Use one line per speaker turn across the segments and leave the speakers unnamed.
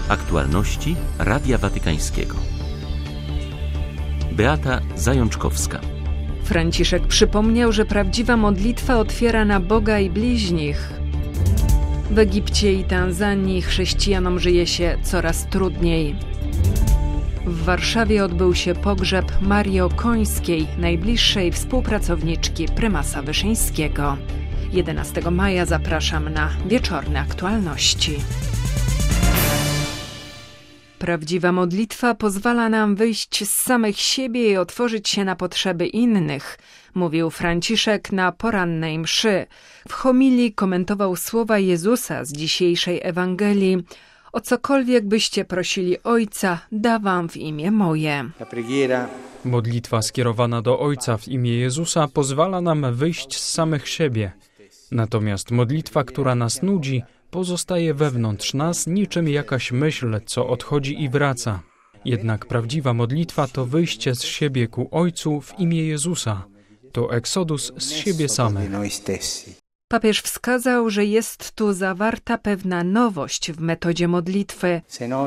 Aktualności Radia Watykańskiego. Beata Zajączkowska.
Franciszek przypomniał, że prawdziwa modlitwa otwiera na Boga i bliźnich. W Egipcie i Tanzanii chrześcijanom żyje się coraz trudniej. W Warszawie odbył się pogrzeb Marii Okońskiej, najbliższej współpracowniczki prymasa Wyszyńskiego. 11 maja zapraszam na wieczorne aktualności. Prawdziwa modlitwa pozwala nam wyjść z samych siebie i otworzyć się na potrzeby innych, mówił Franciszek na porannej mszy. W homilii komentował słowa Jezusa z dzisiejszej Ewangelii. O cokolwiek byście prosili Ojca, da wam w imię moje.
Modlitwa skierowana do Ojca w imię Jezusa pozwala nam wyjść z samych siebie. Natomiast modlitwa, która nas nudzi, pozostaje wewnątrz nas niczym jakaś myśl, co odchodzi i wraca. Jednak prawdziwa modlitwa to wyjście z siebie ku Ojcu w imię Jezusa. To eksodus z siebie samych.
Papież wskazał, że jest tu zawarta pewna nowość w metodzie modlitwy.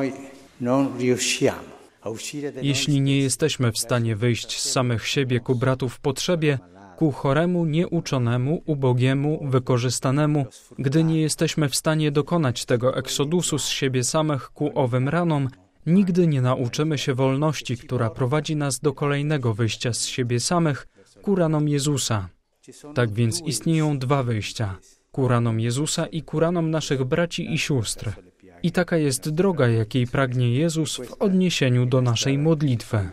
Jeśli nie jesteśmy w stanie wyjść z samych siebie ku bratu w potrzebie, ku choremu, nieuczonemu, ubogiemu, wykorzystanemu, gdy nie jesteśmy w stanie dokonać tego eksodusu z siebie samych ku owym ranom, nigdy nie nauczymy się wolności, która prowadzi nas do kolejnego wyjścia z siebie samych ku ranom Jezusa. Tak więc istnieją dwa wyjścia, ku ranom Jezusa i ku ranom naszych braci i sióstr. I taka jest droga, jakiej pragnie Jezus w odniesieniu do naszej modlitwy.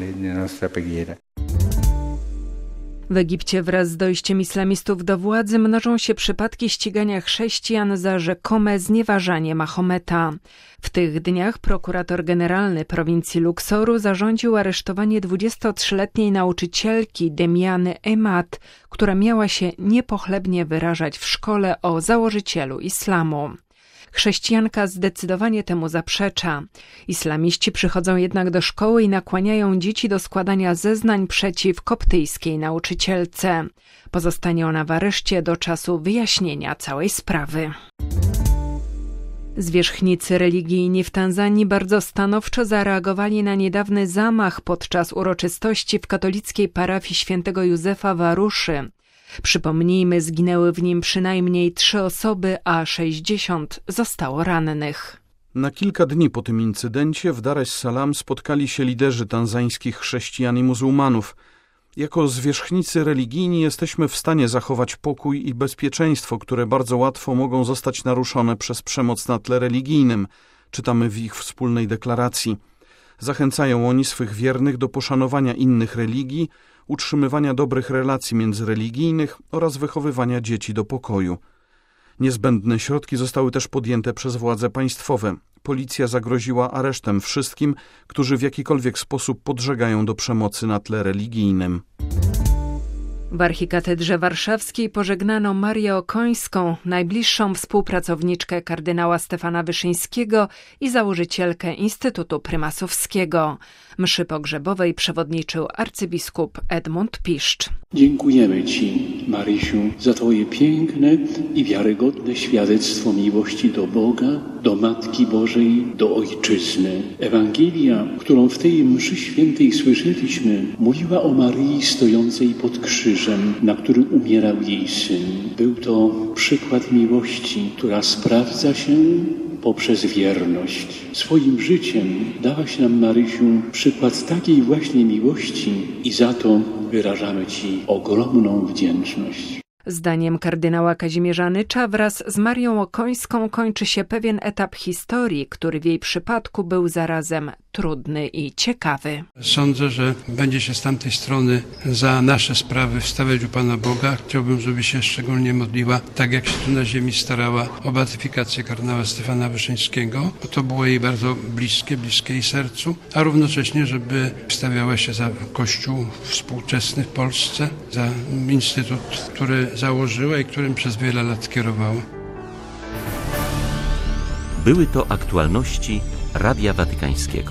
W Egipcie wraz z dojściem islamistów do władzy mnożą się przypadki ścigania chrześcijan za rzekome znieważanie Mahometa. W tych dniach prokurator generalny prowincji Luksoru zarządził aresztowanie 23-letniej nauczycielki Demiany Emad, która miała się niepochlebnie wyrażać w szkole o założycielu islamu. Chrześcijanka zdecydowanie temu zaprzecza. Islamiści przychodzą jednak do szkoły i nakłaniają dzieci do składania zeznań przeciw koptyjskiej nauczycielce. Pozostanie ona w areszcie do czasu wyjaśnienia całej sprawy. Zwierzchnicy religijni w Tanzanii bardzo stanowczo zareagowali na niedawny zamach podczas uroczystości w katolickiej parafii świętego Józefa w Aruszy. Przypomnijmy, zginęły w nim przynajmniej 3 osoby, a 60 zostało rannych.
Na kilka dni po tym incydencie w Dar es Salaam spotkali się liderzy tanzańskich chrześcijan i muzułmanów. Jako zwierzchnicy religijni jesteśmy w stanie zachować pokój i bezpieczeństwo, które bardzo łatwo mogą zostać naruszone przez przemoc na tle religijnym, czytamy w ich wspólnej deklaracji. Zachęcają oni swych wiernych do poszanowania innych religii, utrzymywania dobrych relacji międzyreligijnych oraz wychowywania dzieci do pokoju. Niezbędne środki zostały też podjęte przez władze państwowe. Policja zagroziła aresztem wszystkim, którzy w jakikolwiek sposób podżegają do przemocy na tle religijnym.
W archikatedrze warszawskiej pożegnano Marię Okońską, najbliższą współpracowniczkę kardynała Stefana Wyszyńskiego i założycielkę Instytutu Prymasowskiego. Mszy pogrzebowej przewodniczył arcybiskup Edmund Piszcz.
Dziękujemy Ci, Marysiu, za Twoje piękne i wiarygodne świadectwo miłości do Boga, do Matki Bożej, do Ojczyzny. Ewangelia, którą w tej mszy świętej słyszeliśmy, mówiła o Maryi stojącej pod krzyżem, na którym umierał jej syn. Był to przykład miłości, która sprawdza się poprzez wierność. Swoim życiem dałaś nam, Marysiu, przykład takiej właśnie miłości i za to wyrażamy Ci ogromną wdzięczność.
Zdaniem kardynała Kazimierza Nycza wraz z Marią Okońską kończy się pewien etap historii, który w jej przypadku był zarazem trudny i ciekawy.
Sądzę, że będzie się z tamtej strony za nasze sprawy wstawiać u Pana Boga. Chciałbym, żeby się szczególnie modliła, tak jak się tu na ziemi starała o beatyfikację kardynała Stefana Wyszyńskiego, bo to było jej bardzo bliskie jej sercu, a równocześnie, żeby wstawiała się za Kościół współczesny w Polsce, za instytut, który założyła i którym przez wiele lat kierowała.
Były to aktualności Radia Watykańskiego.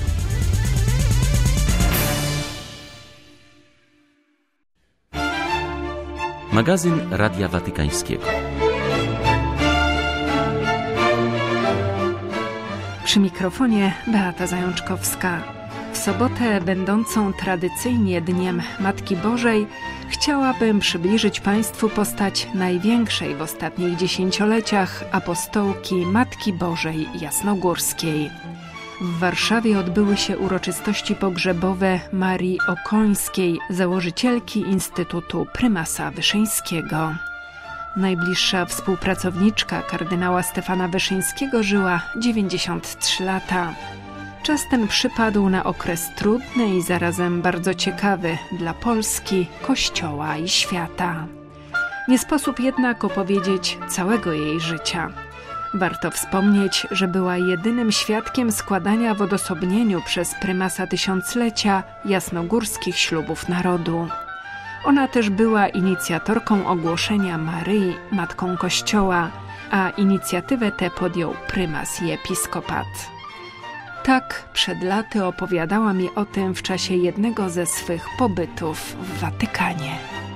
Magazyn Radia Watykańskiego.
Przy mikrofonie Beata Zajączkowska. W sobotę, będącą tradycyjnie Dniem Matki Bożej, chciałabym przybliżyć Państwu postać największej w ostatnich dziesięcioleciach apostołki Matki Bożej Jasnogórskiej. W Warszawie odbyły się uroczystości pogrzebowe Marii Okońskiej, założycielki Instytutu Prymasa Wyszyńskiego. Najbliższa współpracowniczka kardynała Stefana Wyszyńskiego żyła 93 lata. Czas ten przypadł na okres trudny i zarazem bardzo ciekawy dla Polski, Kościoła i świata. Nie sposób jednak opowiedzieć całego jej życia. Warto wspomnieć, że była jedynym świadkiem składania w odosobnieniu przez prymasa tysiąclecia jasnogórskich ślubów narodu. Ona też była inicjatorką ogłoszenia Maryi Matką Kościoła, a inicjatywę tę podjął prymas i episkopat. Tak przed laty opowiadała mi o tym w czasie jednego ze swych pobytów w Watykanie.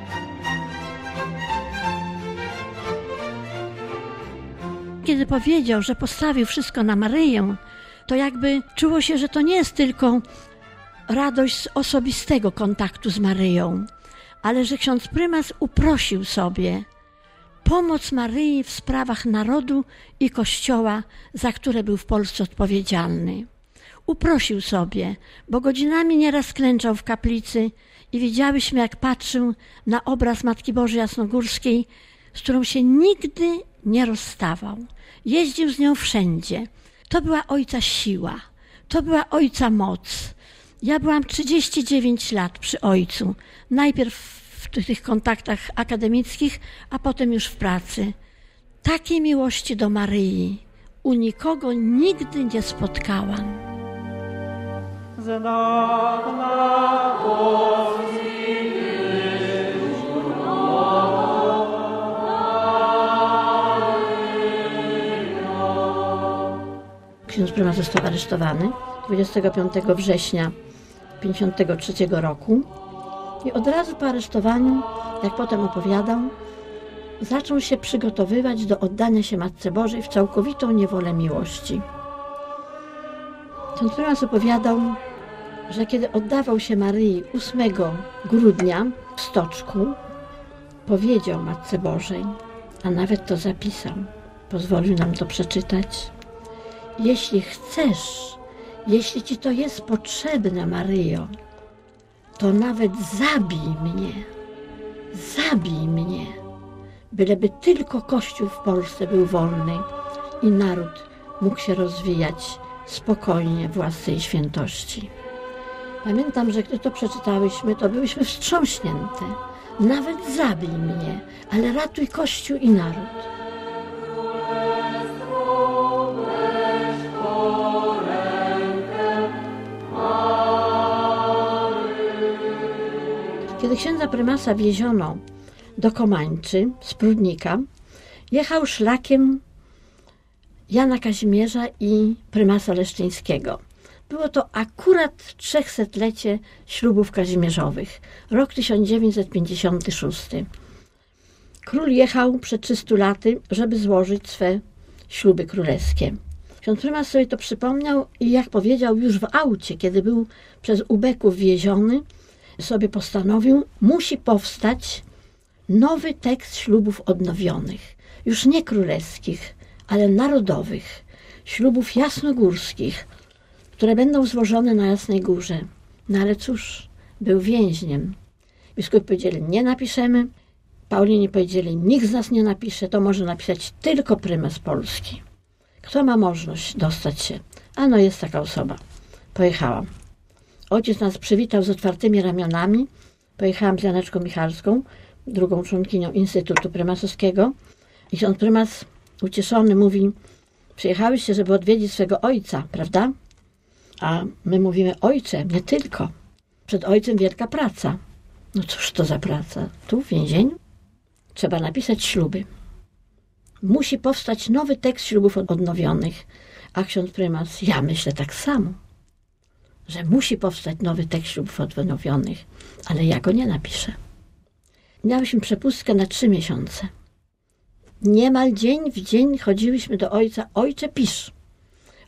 Kiedy powiedział, że postawił wszystko na Maryję, to jakby czuło się, że to nie jest tylko radość z osobistego kontaktu z Maryją, ale że ksiądz prymas uprosił sobie pomoc Maryi w sprawach narodu i Kościoła, za które był w Polsce odpowiedzialny. Uprosił sobie, bo godzinami nieraz klęczał w kaplicy i widziałyśmy, jak patrzył na obraz Matki Bożej Jasnogórskiej, z którą się nigdy nie rozstawał. Jeździł z nią wszędzie. To była ojca siła, to była ojca moc. Ja byłam 39 lat przy ojcu. Najpierw w tych kontaktach akademickich, a potem już w pracy. Takiej miłości do Maryi u nikogo nigdy nie spotkałam. Ksiądz prymas został aresztowany 25 września 1953 roku i od razu po aresztowaniu, jak potem opowiadał, zaczął się przygotowywać do oddania się Matce Bożej w całkowitą niewolę miłości. Ksiądz prymas opowiadał, że kiedy oddawał się Maryi 8 grudnia w Stoczku, powiedział Matce Bożej, a nawet to zapisał, pozwolił nam to przeczytać: jeśli chcesz, jeśli ci to jest potrzebne, Maryjo, to nawet zabij mnie, byleby tylko Kościół w Polsce był wolny i naród mógł się rozwijać spokojnie w łasce i świętości. Pamiętam, że gdy to przeczytałyśmy, to byłyśmy wstrząśnięte. Nawet zabij mnie, ale ratuj Kościół i naród. Kiedy księdza prymasa wieziono do Komańczy z Prudnika, jechał szlakiem Jana Kazimierza i prymasa Leszczyńskiego. Było to akurat 300-lecie ślubów kazimierzowych, rok 1956. Król jechał przed 300 laty, żeby złożyć swe śluby królewskie. Ksiądz prymas sobie to przypomniał i jak powiedział już w aucie, kiedy był przez ubeków wieziony, sobie postanowił, musi powstać nowy tekst ślubów odnowionych. Już nie królewskich, ale narodowych. Ślubów jasnogórskich, które będą złożone na Jasnej Górze. No ale cóż, był więźniem. Biskupi powiedzieli, nie napiszemy. Paulini powiedzieli, nikt z nas nie napisze, to może napisać tylko prymas Polski. Kto ma możliwość dostać się? Ano jest taka osoba. Pojechałam. Ojciec nas przywitał z otwartymi ramionami. Pojechałam z Janeczką Michalską, drugą członkinią Instytutu Prymasowskiego. I ksiądz prymas ucieszony mówi, przyjechałyście, żeby odwiedzić swego ojca, prawda? A my mówimy, ojcze, nie tylko. Przed ojcem wielka praca. No cóż to za praca? Tu w więzieniu? Trzeba napisać śluby. Musi powstać nowy tekst ślubów odnowionych. A ksiądz prymas, ja myślę tak samo, że musi powstać nowy tekst ślubów odnowionych, ale ja go nie napiszę. Miałyśmy przepustkę na 3 miesiące. Niemal dzień w dzień chodziłyśmy do ojca, ojcze pisz.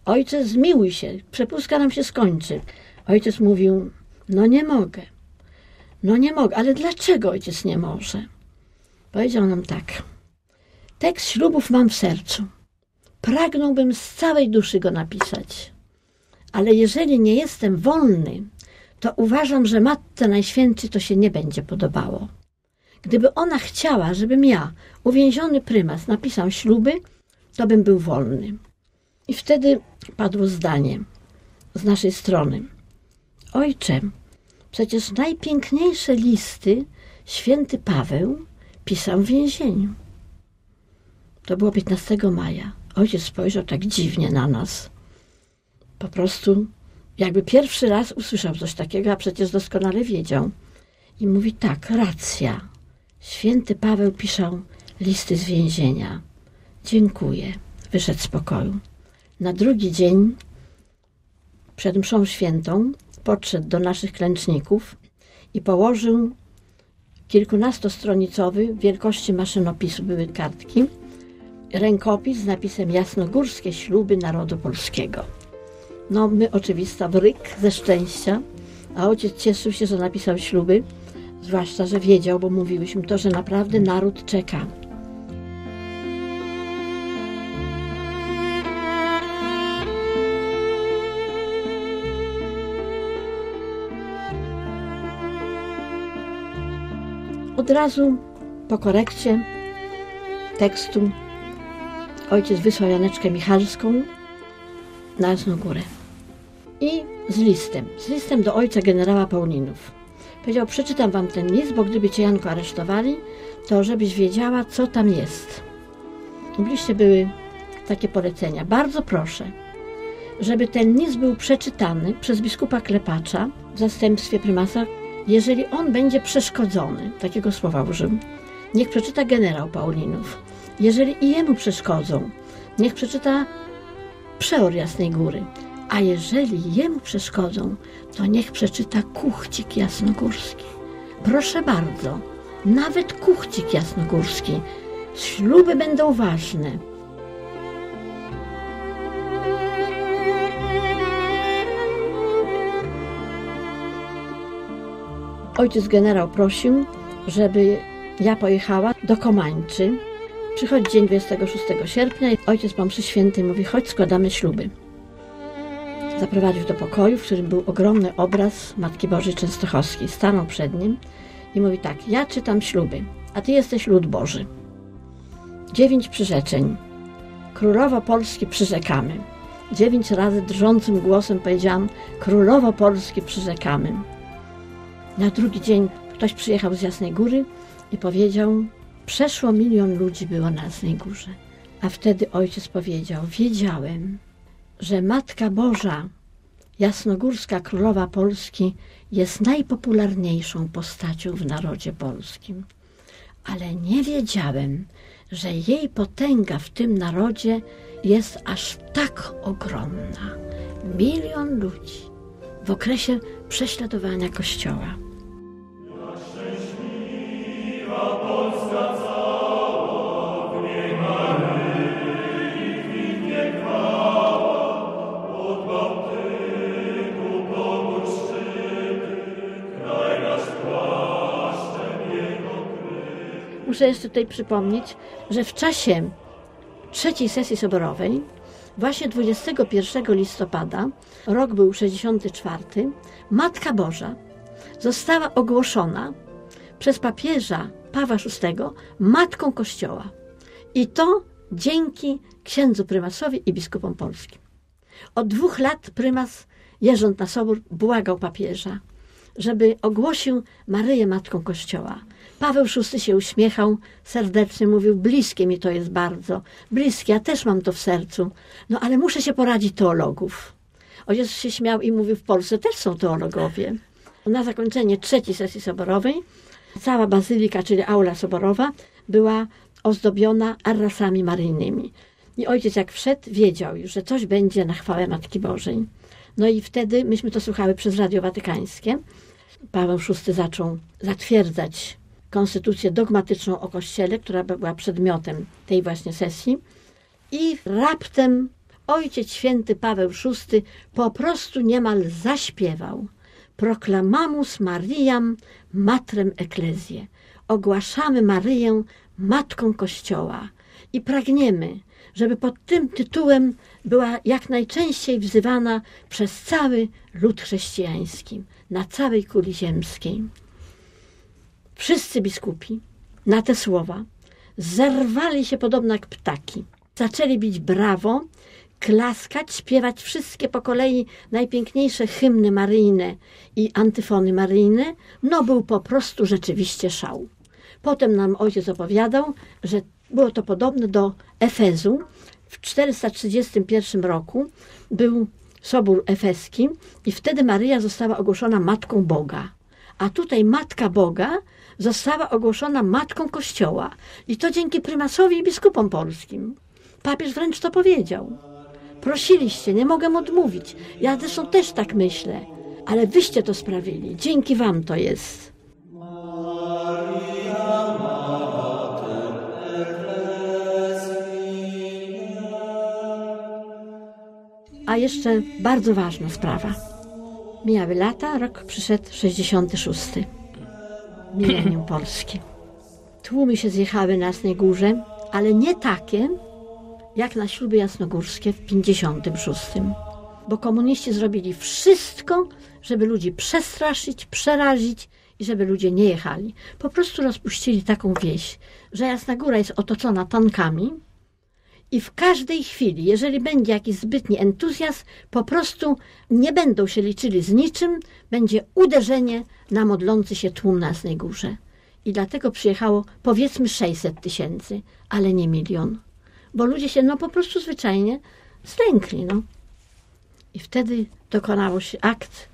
Ojcze, zmiłuj się, przepustka nam się skończy. Ojciec mówił, no nie mogę, ale dlaczego ojciec nie może? Powiedział nam tak, tekst ślubów mam w sercu, pragnąłbym z całej duszy go napisać, ale jeżeli nie jestem wolny, to uważam, że Matce Najświętszej to się nie będzie podobało. Gdyby ona chciała, żebym ja, uwięziony prymas, napisał śluby, to bym był wolny. I wtedy padło zdanie z naszej strony. Ojcze, przecież najpiękniejsze listy święty Paweł pisał w więzieniu. To było 15 maja. Ojciec spojrzał tak dziwnie na nas. Po prostu jakby pierwszy raz usłyszał coś takiego, a przecież doskonale wiedział. I mówi tak, racja. Święty Paweł pisał listy z więzienia. Dziękuję. Wyszedł z pokoju. Na drugi dzień przed mszą świętą podszedł do naszych klęczników i położył kilkunastostronicowy wielkości maszynopisu, były kartki, rękopis z napisem Jasnogórskie śluby narodu polskiego. No my oczywista wryk ze szczęścia, a ojciec cieszył się, że napisał śluby, zwłaszcza, że wiedział, bo mówiłyśmy to, że naprawdę naród czeka. Od razu po korekcie tekstu ojciec wysłał Janeczkę Michalską na Jasną Górę. I z listem do ojca generała Paulinów. Powiedział, przeczytam wam ten list, bo gdyby cię, Janko, aresztowali, to żebyś wiedziała, co tam jest. W liście były takie polecenia. Bardzo proszę, żeby ten list był przeczytany przez biskupa Klepacza w zastępstwie prymasa. Jeżeli on będzie przeszkodzony, takiego słowa użył, niech przeczyta generał Paulinów. Jeżeli i jemu przeszkodzą, niech przeczyta przeor Jasnej Góry. A jeżeli jemu przeszkodzą, to niech przeczyta kuchcik jasnogórski. Proszę bardzo, nawet kuchcik jasnogórski. Śluby będą ważne. Ojciec generał prosił, żeby ja pojechała do Komańczy. Przychodzi dzień 26 sierpnia i ojciec po mszy świętej mówi, chodź, składamy śluby. Zaprowadził do pokoju, w którym był ogromny obraz Matki Bożej Częstochowskiej. Stanął przed nim i mówi tak, ja czytam śluby, a ty jesteś lud Boży. 9 przyrzeczeń. Królowo Polski przyrzekamy. 9 razy drżącym głosem powiedziałam, Królowo Polski przyrzekamy. Na drugi dzień ktoś przyjechał z Jasnej Góry i powiedział, przeszło 1 000 000 ludzi było na Jasnej Górze. A wtedy ojciec powiedział, wiedziałem, że Matka Boża, Jasnogórska Królowa Polski, jest najpopularniejszą postacią w narodzie polskim. Ale nie wiedziałem, że jej potęga w tym narodzie jest aż tak ogromna. 1 000 000 ludzi w okresie prześladowania Kościoła. Muszę jeszcze tutaj przypomnieć, że w czasie trzeciej sesji soborowej, właśnie 21 listopada, rok był 64, Matka Boża została ogłoszona przez papieża Pawła VI Matką Kościoła. I to dzięki księdzu prymasowi i biskupom polskim. Od 2 lat prymas, jeżdżąc na sobór, błagał papieża, żeby ogłosił Maryję Matką Kościoła. Paweł VI się uśmiechał, serdecznie mówił, bliskie mi to jest bardzo, bliskie, ja też mam to w sercu, no ale muszę się poradzić teologów. Ojciec się śmiał i mówił, w Polsce też są teologowie. Na zakończenie trzeciej sesji soborowej cała bazylika, czyli aula soborowa, była ozdobiona arrasami maryjnymi. I ojciec jak wszedł, wiedział już, że coś będzie na chwałę Matki Bożej. No i wtedy, myśmy to słuchały przez Radio Watykańskie, Paweł VI zaczął zatwierdzać konstytucję dogmatyczną o Kościele, która była przedmiotem tej właśnie sesji. I raptem Ojciec Święty Paweł VI po prostu niemal zaśpiewał: Proclamamus Mariam matrem ecclesiae. Ogłaszamy Maryję matką Kościoła i pragniemy, żeby pod tym tytułem była jak najczęściej wzywana przez cały lud chrześcijański na całej kuli ziemskiej. Wszyscy biskupi na te słowa zerwali się podobno jak ptaki. Zaczęli bić brawo, klaskać, śpiewać wszystkie po kolei najpiękniejsze hymny maryjne i antyfony maryjne. No był po prostu rzeczywiście szał. Potem nam ojciec opowiadał, że było to podobne do Efezu. W 431 roku był Sobór Efeski i wtedy Maryja została ogłoszona Matką Boga. A tutaj Matka Boga została ogłoszona Matką Kościoła. I to dzięki prymasowi i biskupom polskim. Papież wręcz to powiedział. Prosiliście, nie mogę odmówić. Ja zresztą też tak myślę. Ale wyście to sprawili. Dzięki wam to jest. A jeszcze bardzo ważna sprawa. Mijały lata, rok przyszedł 66. Milenium Polski. Tłumy się zjechały na Jasnej Górze, ale nie takie, jak na śluby jasnogórskie w 56. Bo komuniści zrobili wszystko, żeby ludzi przestraszyć, przerazić i żeby ludzie nie jechali. Po prostu rozpuścili taką wieś, że Jasna Góra jest otoczona tankami i w każdej chwili, jeżeli będzie jakiś zbytni entuzjazm, po prostu nie będą się liczyli z niczym, będzie uderzenie na modlący się tłum na Jasnej Górze. I dlatego przyjechało powiedzmy 600 000, ale nie 1 000 000. Bo ludzie się po prostu zwyczajnie zlękli. I wtedy dokonało się akt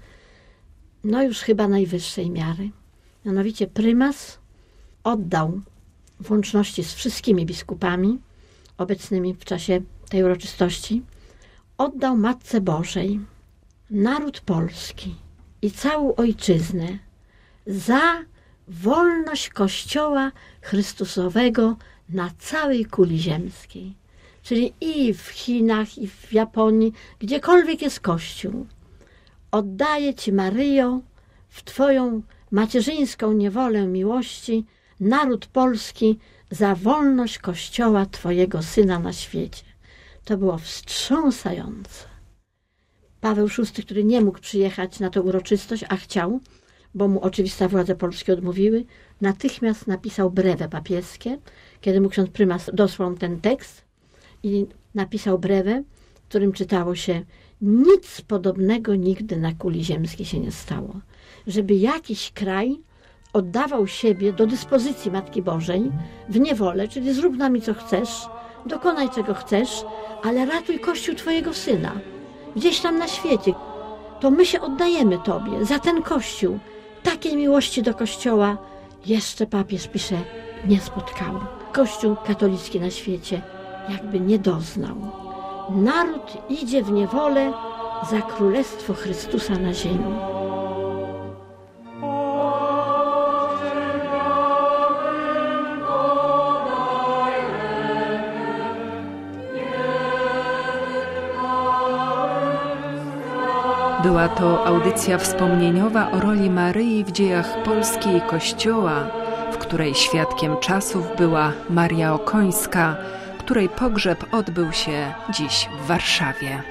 już chyba najwyższej miary. Mianowicie prymas oddał w łączności z wszystkimi biskupami obecnymi w czasie tej uroczystości, oddał Matce Bożej naród polski i całą ojczyznę za wolność Kościoła Chrystusowego na całej kuli ziemskiej. Czyli i w Chinach, i w Japonii, gdziekolwiek jest Kościół. Oddaję Ci, Maryjo, w Twoją macierzyńską niewolę miłości naród polski za wolność Kościoła Twojego Syna na świecie. To było wstrząsające. Paweł VI, który nie mógł przyjechać na tę uroczystość, a chciał, bo mu oczywiste władze polskie odmówiły, natychmiast napisał brewę papieskie, kiedy mu ksiądz prymas dosłał ten tekst i napisał brewę, w którym czytało się: nic podobnego nigdy na kuli ziemskiej się nie stało. Żeby jakiś kraj oddawał siebie do dyspozycji Matki Bożej w niewolę, czyli zrób nami co chcesz, dokonaj czego chcesz, ale ratuj Kościół Twojego Syna. Gdzieś tam na świecie. To my się oddajemy Tobie za ten Kościół. Takiej miłości do Kościoła jeszcze papież pisze, nie spotkało. Kościół katolicki na świecie jakby nie doznał. Naród idzie w niewolę za Królestwo Chrystusa na ziemi.
Była to audycja wspomnieniowa o roli Maryi w dziejach Polski i Kościoła, w której świadkiem czasów była Maria Okońska, której pogrzeb odbył się dziś w Warszawie.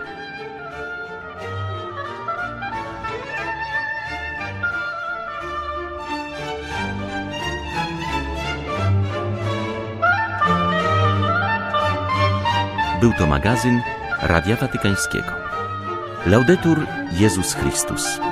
Był to magazyn Radia Watykańskiego. Laudetur Jezus Chrystus.